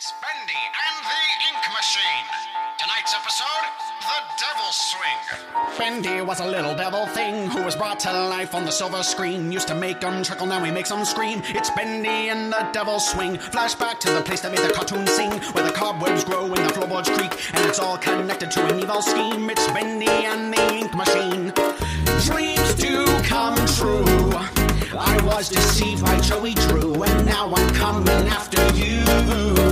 It's Bendy and the Ink Machine. Tonight's episode, The Devil's Swing. Bendy was a little devil thing who was brought to life on the silver screen. Used to make 'em chuckle, now he makes 'em scream. It's Bendy and the Devil's Swing. Flashback to the place that made the cartoon sing, where the cobwebs grow and the floorboards creak, and it's all connected to an evil scheme. It's Bendy and the Ink Machine. Dreams do come true. I was deceived by Joey Drew, and now I'm coming after you.